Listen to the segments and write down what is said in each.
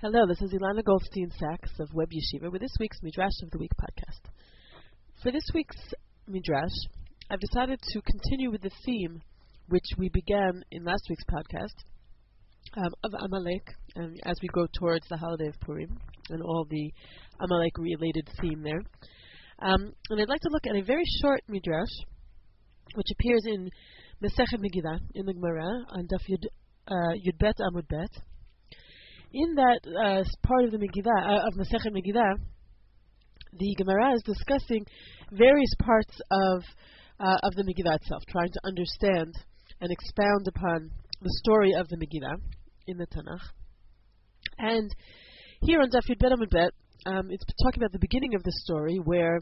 Hello, this is Ilana Goldstein-Sachs of Web Yeshiva with this week's Midrash of the Week podcast. For this week's Midrash, I've decided to continue with the theme which we began in last week's podcast of Amalek, as we go towards the holiday of Purim and all the Amalek-related theme there. And I'd like to look at a very short Midrash which appears in Masechet Megillah in the Gemara on Daf Yud Bet Amud Bet. In that part of the Megillah, of Masechet Megillah, the Gemara is discussing various parts of the Megillah itself, trying to understand and expound upon the story of the Megillah in the Tanakh. And here on Daf Yud Bet Amud Bet, it's talking about the beginning of the story where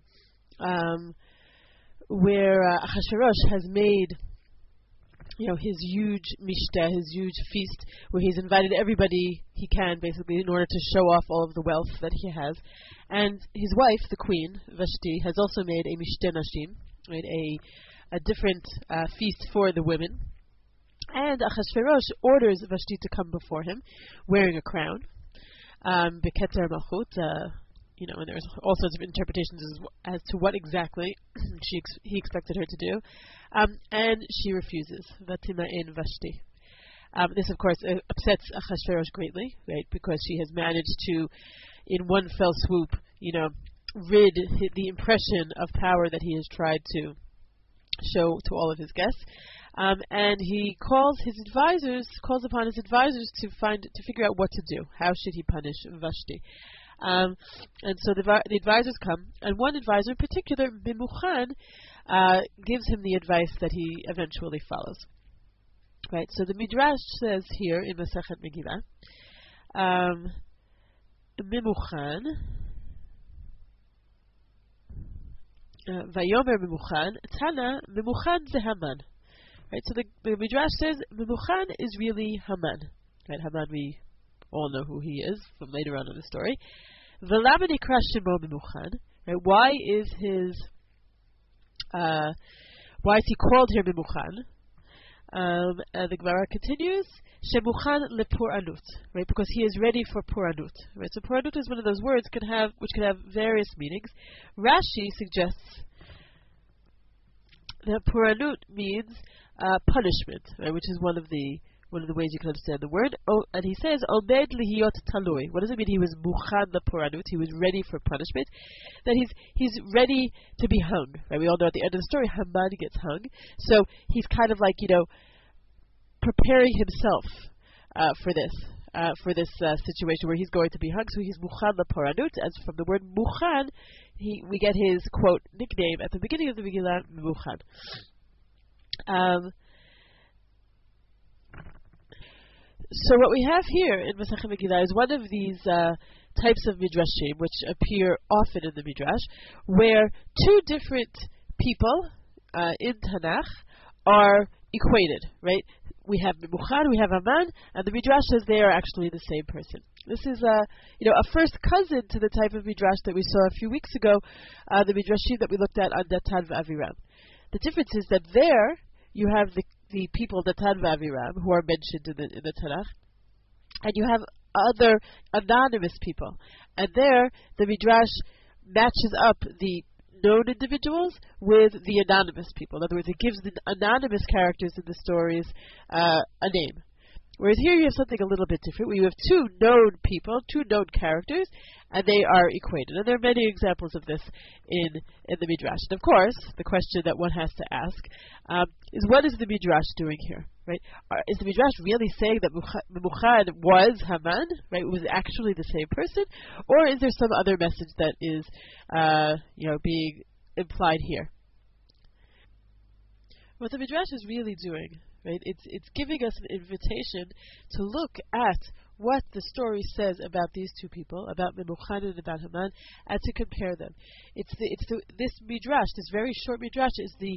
Achashverosh has made his huge mishteh, his huge feast, where he's invited everybody he can, basically, in order to show off all of the wealth that he has. And his wife, the queen, Vashti, has also made a mishteh nashim, right, a different feast for the women. And Achashverosh orders Vashti to come before him, wearing a crown, beketer malchut, and there's all sorts of interpretations as to what exactly he expected her to do. And she refuses. Vatima'en Vashti. This, of course, upsets Achashverosh greatly, right? Because she has managed to, in one fell swoop, rid the impression of power that he has tried to show to all of his guests. And he calls upon his advisors to figure out what to do. How should he punish Vashti? And so the advisors come, and one advisor in particular, Memuchan, gives him the advice that he eventually follows. Right. So the Midrash says here in Masechet Megillah, Memuchan, Vayomer Memuchan, Tana Memuchan ze Haman. Right. So the Midrash says Memuchan is really Haman. Right. Haman, we all know who he is from later on in the story. V'lama nikra shemo Memuchan. Right? Why is he called here Memuchan? And the Gemara continues, Shemuchan lepuranut, right? Because he is ready for puranut. Right? So puranut is one of those words which can have various meanings. Rashi suggests that puranut means punishment, right? Which is one of the ways you can understand the word. And he says, Omed lihiyot talui. What does it mean? He was muchan lepuranut. He was ready for punishment. That he's ready to be hung. Right? We all know at the end of the story, Haman gets hung. So he's kind of like, preparing himself for this situation where he's going to be hung. So he's muchan lepuranut. As from the word muchan, we get his, quote, nickname at the beginning of the Megillah, Memuchan. So what we have here in Masechet Megillah is one of these types of midrashim which appear often in the midrash, where two different people in Tanakh are equated. Right? We have Memuchan, we have Haman, and the midrash says they are actually the same person. This is a first cousin to the type of midrash that we saw a few weeks ago, the midrashim that we looked at on Datan v'Aviram. The difference is that there you have the people, Datan v'Aviram, who are mentioned in the Tanakh, and you have other anonymous people. And there, the Midrash matches up the known individuals with the anonymous people. In other words, it gives the anonymous characters in the stories a name. Whereas here you have something a little bit different, where you have two known people, two known characters, and they are equated. And there are many examples of this in the Midrash. And of course, the question that one has to ask is, what is the Midrash doing here? Right? Is the Midrash really saying that Memuchan was Haman? Right? It was actually the same person? Or is there some other message that is being implied here? What the Midrash is really doing, right? It's giving us an invitation to look at what the story says about these two people, about Memuchan and about Haman, and to compare them. This midrash, this very short midrash, is the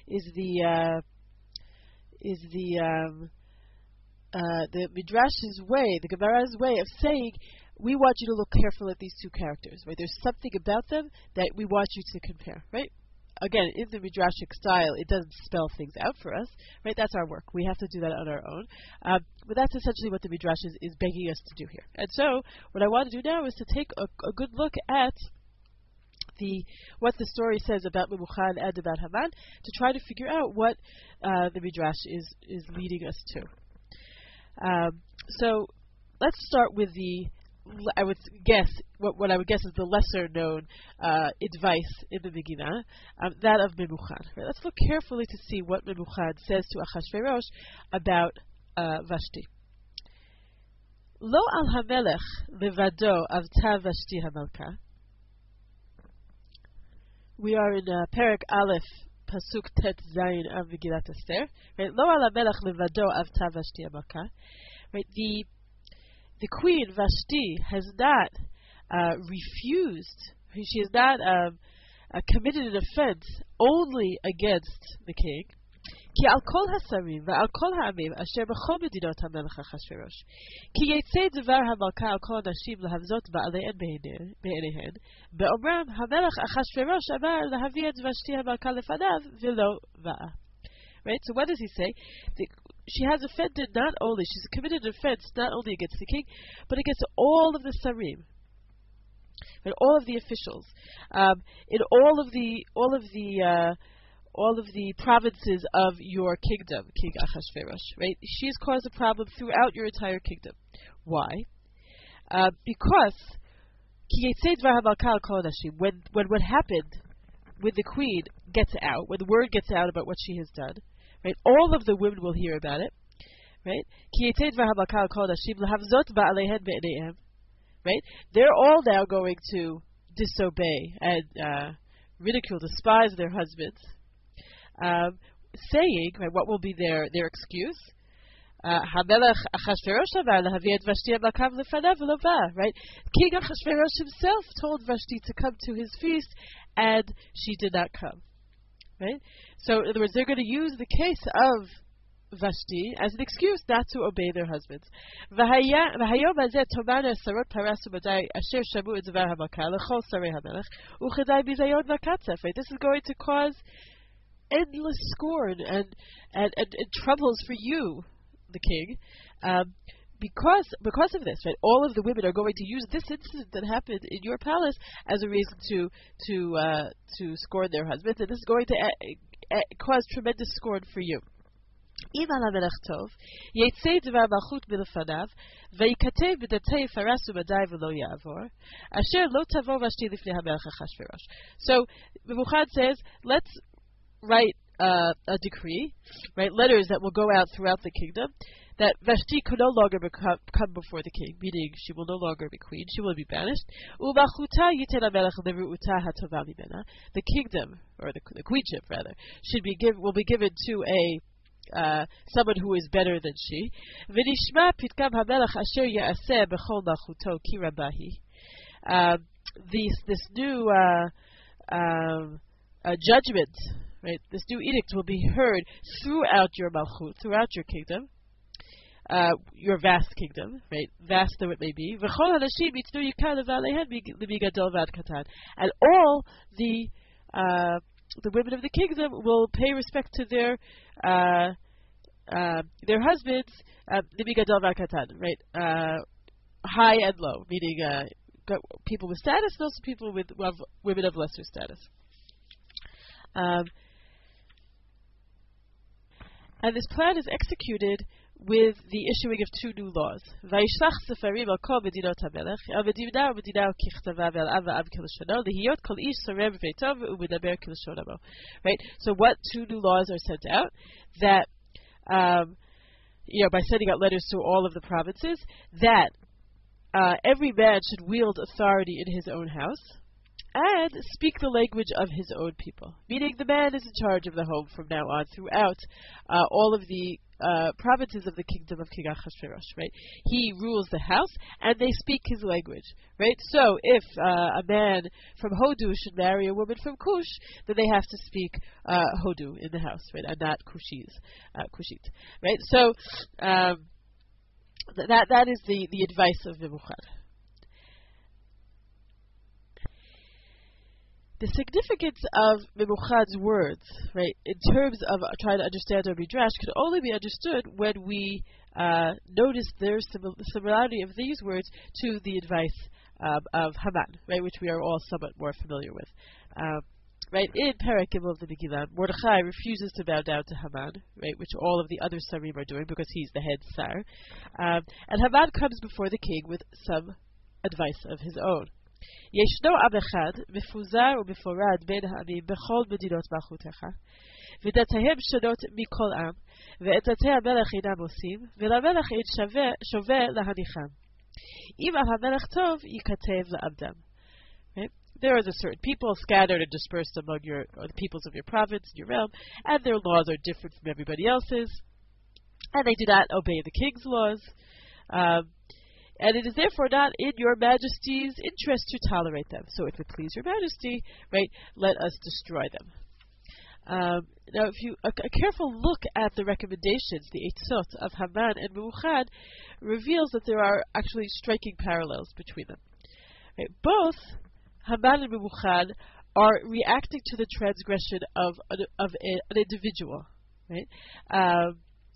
midrash's way, the Gemara's way of saying, we want you to look careful at these two characters. Right? There's something about them that we want you to compare. Right? again, in the Midrashic style, it doesn't spell things out for us, right? That's our work. We have to do that on our own. But that's essentially what the Midrash is begging us to do here. And so, what I want to do now is to take a good look at what the story says about Memuchan and about Haman, to try to figure out what the Midrash is leading us to. So let's start with I would guess what I would guess is the lesser known advice in the Megillah, that of Memuchan. Right? Let's look carefully to see what Memuchan says to Achashverosh about Vashti. Lo al hamelech levado avta Vashti hamalka. We are in Perek Aleph, Pasuk Tet Zayin of Megillat Esther. Right? Lo al hamelech levado avta Vashti hamalka. Right? The queen Vashti has not refused. She has not committed an offense only against the king. Ki al kol hasarim va al kol ha'amim asher b'chol medinot hamelech Achashverosh. Ki yitzei dvar hamalka al kol hanashim lahavzot ba'aleihen be'enehen be'omram hamelech Achashverosh amar lahavi et Vashti hamalka lefanav v'lo va'a. Right? So what does he say? She has offended not only, she's committed an offense not only against the king, but against all of the sarim, and all of the officials, in all of the provinces of your kingdom, King Achashverosh. Right? She's caused a problem throughout your entire kingdom. Why? Because when what happened when the queen gets out, when the word gets out about what she has done, right, all of the women will hear about it, right? Right? They're all now going to disobey and ridicule, despise their husbands, saying, right, what will be their excuse? Right? King Achashverosh himself told Vashti to come to his feast, and she did not come. Right? So, in other words, they're going to use the case of Vashti as an excuse not to obey their husbands. Right? This is going to cause endless scorn and troubles for you, the king, because of this, right? All of the women are going to use this incident that happened in your palace as a reason to scorn their husbands, and this is going to cause tremendous scorn for you. So Memuchan says, let's write a decree, right? Letters that will go out throughout the kingdom, that Vashti could no longer come before the king, meaning she will no longer be queen, she will be banished. The kingdom, or the queenship rather, will be given to someone who is better than she. This new judgment, right? This new edict will be heard throughout your malchut, throughout your kingdom. Your vast kingdom, right? Vast though it may be. And all the women of the kingdom will pay respect to their husbands, right? High and low, meaning people with status and also people with women of lesser status. And this plan is executed with the issuing of two new laws. Right? So what two new laws are sent out? That by sending out letters to all of the provinces, that every man should wield authority in his own house and speak the language of his own people. Meaning the man is in charge of the home from now on throughout all of the provinces of the kingdom of King Achashverosh, right? He rules the house, and they speak his language, right? So if a man from Hodu should marry a woman from Kush, then they have to speak Hodu in the house, right, and not Kushit, right? So that is the advice of Memuchan. The significance of Memuchad's words, right, in terms of trying to understand our midrash, can only be understood when we notice their similarity of these words to the advice of Haman, right, which we are all somewhat more familiar with. Right, in Perek Gimel of the Megillah, Mordechai refuses to bow down to Haman, right, which all of the other Sarim are doing because he's the head Sar. And Haman comes before the king with some advice of his own. ישנו עם אחד, מפוזר ומפורד בין העמים בכל מדינות מלכותך, ודתיהם שונות מכל עם, ואת דתי המלך אינם עושים, ולמלך אין שווה להניחם. אם המלך טוב, ייכתב לעבדם. There is a certain people scattered and dispersed among the peoples of your province, your realm, and their laws are different from everybody else's, and they do not obey the king's laws. And it is therefore not in your majesty's interest to tolerate them. So if it please your majesty, right, let us destroy them. Now, if you a careful look at the recommendations, the Eitzot of Haman and Memuchad, reveals that there are actually striking parallels between them. Right? Both Haman and Memuchad are reacting to the transgression of an individual. Right?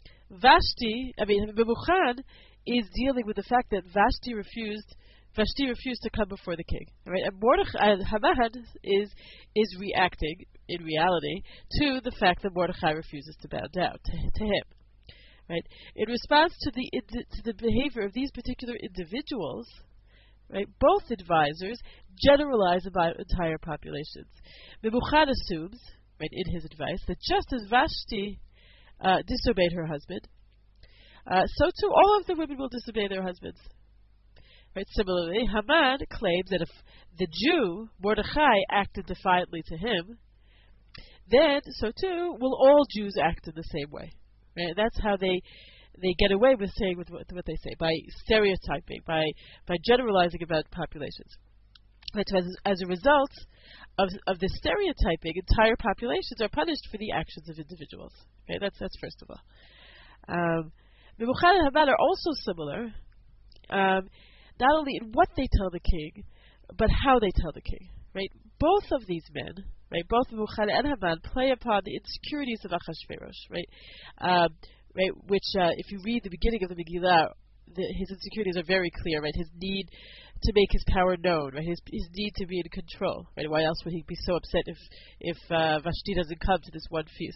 Memuchad is dealing with the fact that Vashti refused to come before the king, right? And Haman is reacting in reality to the fact that Mordechai refuses to bow down to him, right? In response to the behavior of these particular individuals, right? Both advisors generalize about entire populations. Memuchad assumes, right, in his advice, that just as Vashti disobeyed her husband, so too all of the women will disobey their husbands. Right? Similarly, Haman claims that if the Jew, Mordechai, acted defiantly to him, then so too will all Jews act in the same way. Right? That's how they get away with saying what they say, by stereotyping, by generalizing about populations. Right? So as a result of this stereotyping, entire populations are punished for the actions of individuals. Right? That's first of all. Memuchad and Haman are also similar, not only in what they tell the king, but how they tell the king. Right? Both of these men, right, both Memuchad and Haman, play upon the insecurities of Achashverosh. Right? Right? Which, if you read the beginning of the Megillah, his insecurities are very clear. Right? His need to make his power known. Right? His need to be in control. Right? Why else would he be so upset if Vashti doesn't come to this one feast?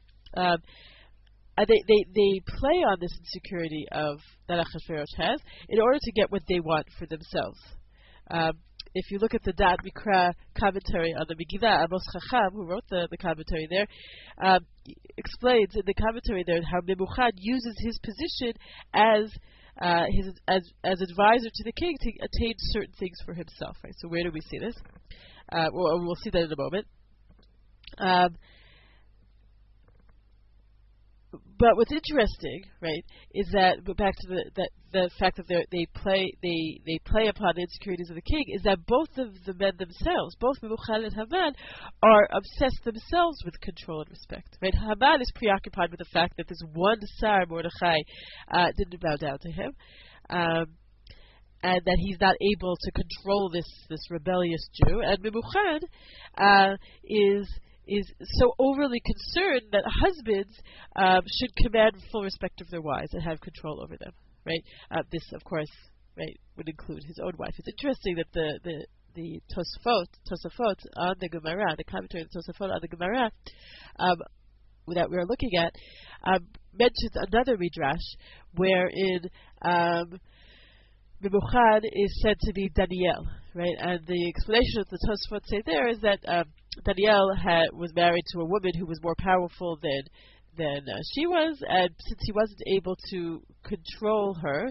They play on this insecurity that Achashverosh has in order to get what they want for themselves. If you look at the Da'at Mikra commentary on the Megillah, Amos Chacham, who wrote the commentary there, explains in the commentary there how Memuchad uses his position as advisor to the king to attain certain things for himself. Right? So where do we see this? We'll see that in a moment. But what's interesting, right, is that back to the fact that they play upon the insecurities of the king, is that both of the men themselves, both Memuchad and Haman, are obsessed themselves with control and respect. Right? Haman is preoccupied with the fact that this one Sar, Mordechai, didn't bow down to him, and that he's not able to control this rebellious Jew. And Memuchad is so overly concerned that husbands should command full respect of their wives and have control over them. Right? This, of course, right, would include his own wife. It's interesting that the Tosafot on the Gemara, the commentary of the Tosafot on the Gemara, that we're looking at, mentions another midrash wherein Memuchad is said to be Daniel, right? And the explanation of the Tosafot say there is that Daniel was married to a woman who was more powerful than she was, and since he wasn't able to control her,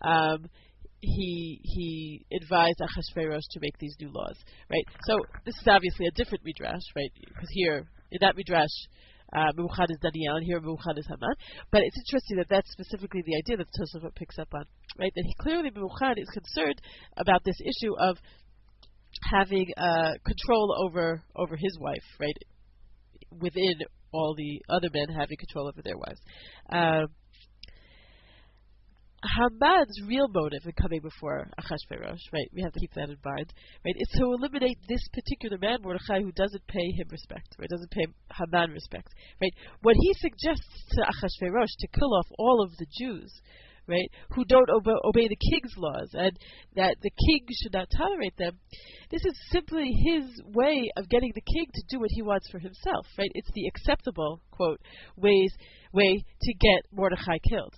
he advised Achashverosh to make these new laws, right? So this is obviously a different midrash, right? Because here in that midrash, Memuchad is Daniel, and here Memuchad is Haman. But it's interesting that that's specifically the idea that Tosafot picks up on, right? That clearly Memuchad is concerned about this issue of having control over his wife, right? Within all the other men having control over their wives. Haman's real motive in coming before Achashverosh, right? We have to keep that in mind, right? Is to eliminate this particular man, Mordechai, who doesn't pay him respect, right? Doesn't pay Haman respect, right? What he suggests to Achashverosh to kill off all of the Jews, right, who don't obey the king's laws, and that the king should not tolerate them. This is simply his way of getting the king to do what he wants for himself, right? It's the acceptable, quote, way to get Mordechai killed.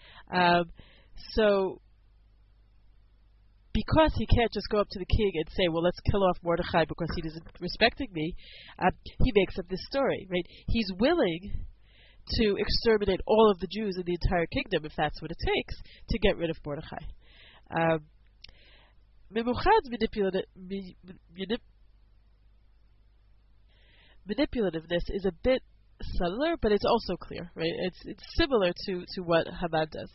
So, because he can't just go up to the king and say, well, let's kill off Mordechai because he isn't respecting me, he makes up this story, right? He's willing to exterminate all of the Jews in the entire kingdom, if that's what it takes, to get rid of Mordechai. Memuchad's manipulativeness is a bit subtler, but it's also clear, right? It's similar to what Haman does.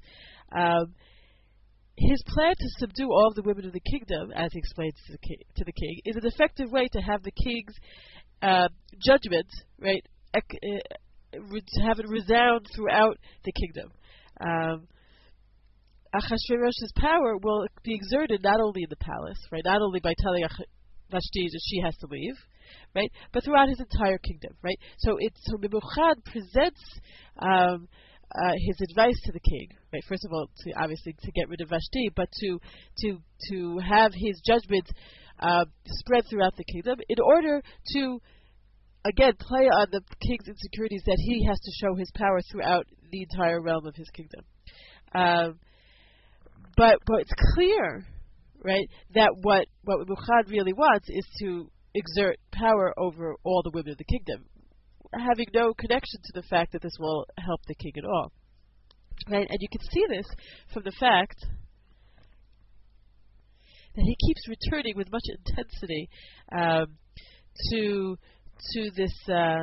His plan to subdue all of the women of the kingdom, as he explains to the king, is an effective way to have the king's judgment, right, to have it resound throughout the kingdom. Achashverosh's power will be exerted not only in the palace, right, not only by telling Vashti that she has to leave, right, but throughout his entire kingdom, right. So Memuchad presents his advice to the king, right. First of all, obviously to get rid of Vashti, but to have his judgment spread throughout the kingdom in order to, again, play on the king's insecurities that he has to show his power throughout the entire realm of his kingdom. But it's clear, right, that what Memuchad really wants is to exert power over all the women of the kingdom, having no connection to the fact that this will help the king at all. Right? And you can see this from the fact that he keeps returning with much intensity to this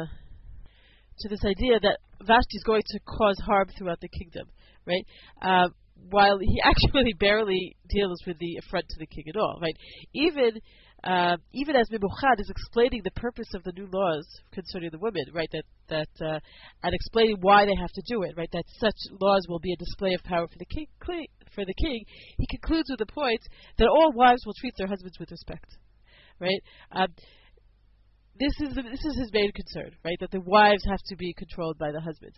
idea that Vashti is going to cause harm throughout the kingdom, right? While he actually barely deals with the affront to the king at all, right? Even as Memuchad is explaining the purpose of the new laws concerning the women, right? And explaining why they have to do it, right? That such laws will be a display of power for the king. He concludes with the point that all wives will treat their husbands with respect, right? This is his main concern, right? That the wives have to be controlled by the husbands.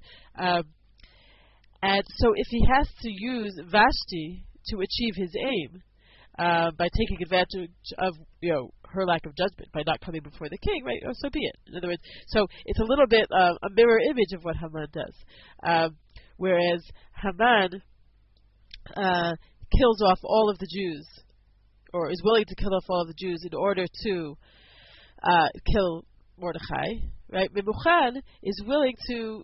And so if he has to use Vashti to achieve his aim, by taking advantage of her lack of judgment, by not coming before the king, right? So be it. In other words, so it's a little bit a mirror image of what Haman does. Whereas Haman kills off all of the Jews, or is willing to kill off all of the Jews in order to kill Mordechai, right? Memuchad is willing to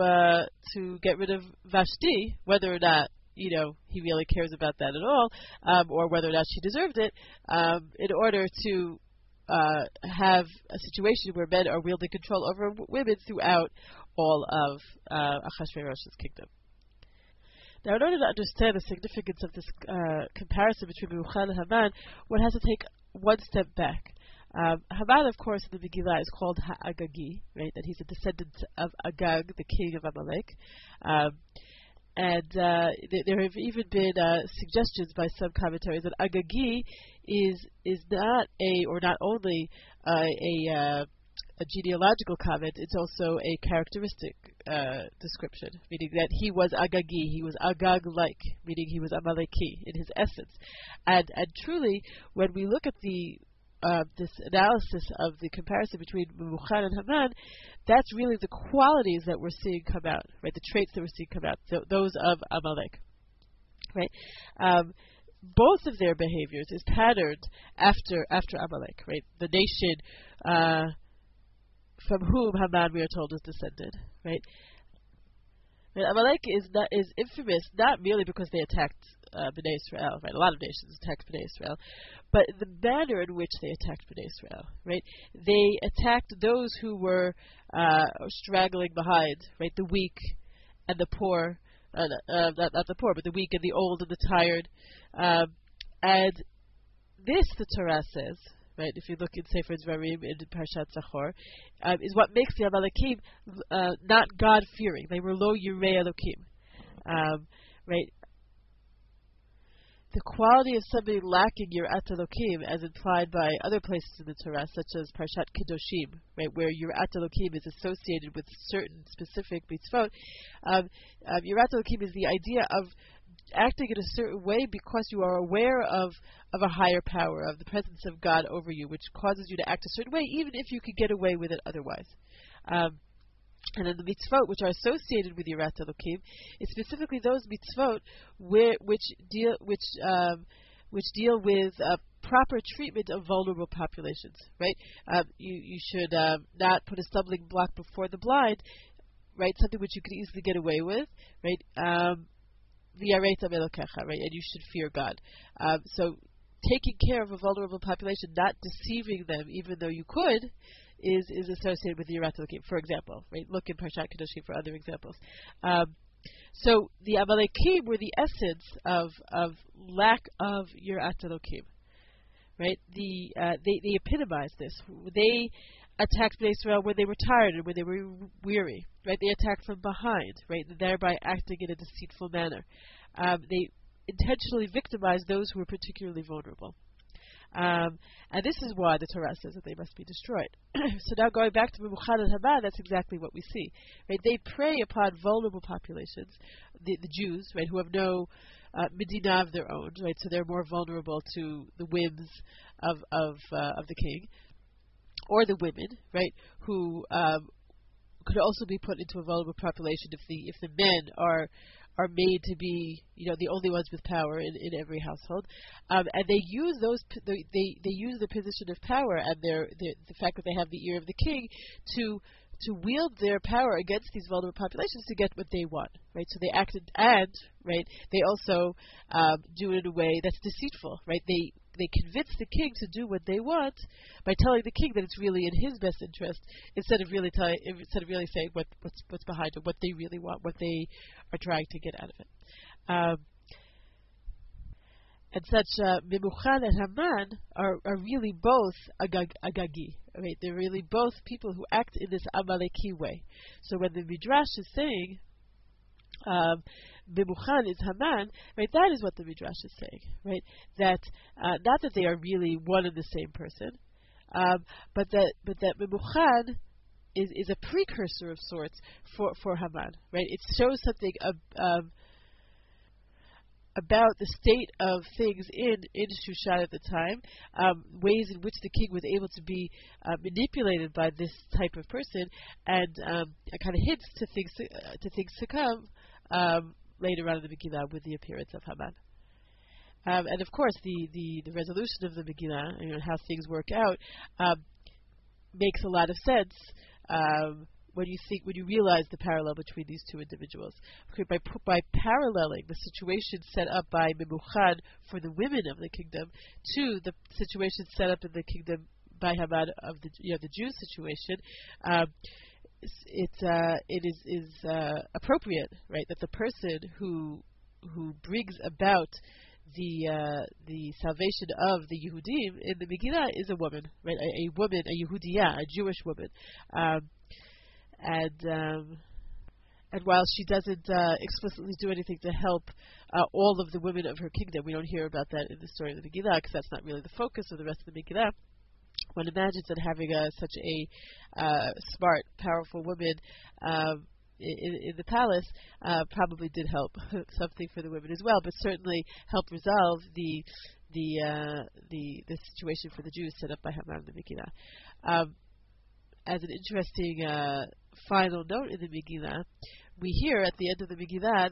get rid of Vashti, whether or not he really cares about that at all, or whether or not she deserved it, in order to have a situation where men are wielding control over women throughout all of Achashverosh's kingdom. Now, in order to understand the significance of this comparison between Memuchad and Haman, one has to take one step back. Haman, of course, in the Megillah is called Ha'agagi, right? That he's a descendant of Agag, the king of Amalek. And there have even been suggestions by some commentaries that Agagi is not not only a genealogical comment, it's also a characteristic description, meaning that he was Agagi, he was Agag-like, meaning he was Amaleki in his essence. And truly, when we look at this analysis of the comparison between Memuchad and Haman, that's really the qualities that we're seeing come out, right? The traits that we're seeing come out, those of Amalek, right? Both of their behaviors is patterned after Amalek, right? The nation from whom Haman, we are told, is descended, right? And Amalek is infamous not merely because they attacked Bnei Israel, right? A lot of nations attacked Bnei Israel, but the manner in which they attacked Bnei Israel, right? They attacked those who were straggling behind, right? The weak and the poor, not the poor, but the weak and the old and the tired. And this, the Torah says, right? If you look in Sefer Dvarim in Parshat Zachor, is what makes the Amalekim not God-fearing. They were lo yirei Elokim, right? the quality of somebody lacking Yirat Elokim, as implied by other places in the Torah, such as Parshat Kedoshim, right, where Yirat Elokim is associated with certain specific mitzvot. Yirat Elokim is the idea of acting in a certain way because you are aware of a higher power, of the presence of God over you, which causes you to act a certain way, even if you could get away with it otherwise. And then the mitzvot which are associated with Yirat Elokim is specifically those mitzvot which deal with proper treatment of vulnerable populations. Right? You should not put a stumbling block before the blind. Right? Something which you could easily get away with. Right? V'yareita melokecha. Right? And you should fear God. So taking care of a vulnerable population, not deceiving them, even though you could, is associated with Yirat Elokim, for example. Right? Look in Parshat Kedoshim for other examples. So the Amalekim were the essence of lack of Yirat Elokim. Right? They epitomized this. They attacked Bnei Israel when they were tired and when they were weary. Right? They attacked from behind, right? Thereby acting in a deceitful manner. They intentionally victimized those who were particularly vulnerable. And this is why the Torah says that they must be destroyed. So now going back to Memuchan and Haman, that's exactly what we see. Right? They prey upon vulnerable populations, the Jews, right, who have no medina of their own, right? So they're more vulnerable to the whims of the king, or the women, right, who could also be put into a vulnerable population if the men are made to be, the only ones with power in every household, and they use they use the position of power and the fact that they have the ear of the king to wield their power against these vulnerable populations to get what they want, right? So they acted, and right, they also do it in a way that's deceitful, right? They convince the king to do what they want by telling the king that it's really in his best interest, instead of really saying what's behind it, what they really want, what they are trying to get out of it. And such Memuchan and Haman are really both Agagi. Right? They're really both people who act in this Amaleki way. So when the Midrash is saying Memuchan is Haman, right? That is what the Midrash is saying, right? That not that they are really one and the same person, but that Memuchan is a precursor of sorts for Haman, right? It shows something about the state of things in Shushan at the time, ways in which the king was able to be manipulated by this type of person, and kind of hints to things to come later on in the Megillah with the appearance of Haman. And of course, the resolution of the Megillah, how things work out, makes a lot of sense when you realize the parallel between these two individuals. Okay, by paralleling the situation set up by Memuchan for the women of the kingdom to the situation set up in the kingdom by Haman of the Jew situation, it is appropriate, right, that the person who brings about the salvation of the Yehudim in the Megillah is a woman, right? A woman, a Yehudiyah, a Jewish woman. And while she doesn't explicitly do anything to help all of the women of her kingdom, we don't hear about that in the story of the Megillah, because that's not really the focus of the rest of the Megillah. One imagines that having such a smart, powerful woman in the palace probably did help something for the women as well, but certainly helped resolve the situation for the Jews set up by Haman in the Megillah. As an interesting final note in the Megillah, we hear at the end of the Megillah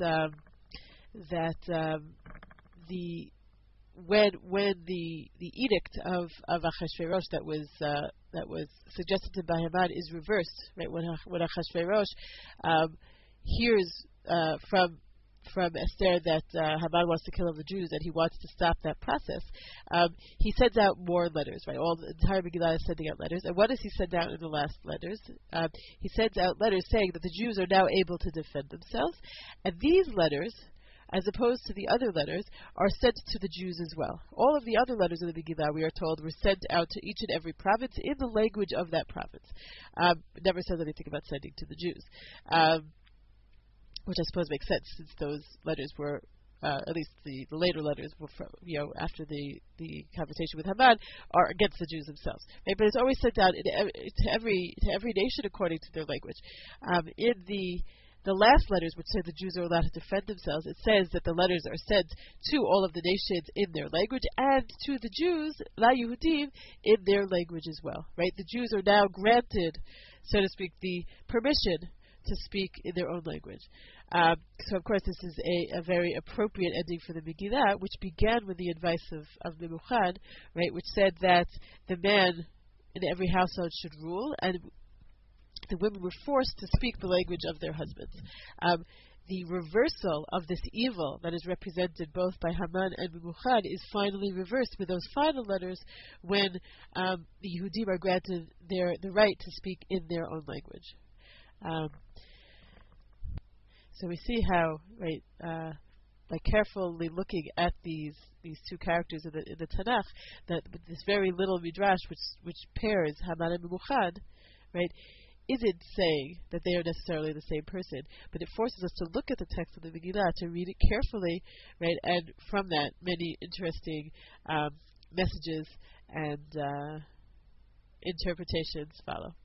that when the edict of Achashverosh that was suggested by Haman is reversed, right? When Achashverosh hears from Esther that Haman wants to kill all the Jews and he wants to stop that process, he sends out more letters, right? The entire Megillah is sending out letters. And what does he send out in the last letters? He sends out letters saying that the Jews are now able to defend themselves. And these letters, as opposed to the other letters, are sent to the Jews as well. All of the other letters in the Megillah, we are told, were sent out to each and every province in the language of that province. It never says anything about sending to the Jews. Which I suppose makes sense, since those letters were at least the later letters, after the conversation with Haman, are against the Jews themselves. Right? But it's always sent out to every nation according to their language. In the last letters, which say the Jews are allowed to defend themselves, it says that the letters are sent to all of the nations in their language and to the Jews, La Yehudim, in their language as well. Right? The Jews are now granted, so to speak, the permission to speak in their own language. So, of course, this is a very appropriate ending for the Megillah, which began with the advice of Memuchan, right, which said that the man in every household should rule, and the women were forced to speak the language of their husbands. The reversal of this evil that is represented both by Haman and Memuchan is finally reversed with those final letters when the Yehudim are granted the right to speak in their own language. So we see how, right, by carefully looking at these two characters in the Tanakh, that with this very little midrash which pairs Haman and Memuchan, right, isn't saying that they are necessarily the same person, but it forces us to look at the text of the Megillah, to read it carefully, right, and from that many interesting messages and interpretations follow.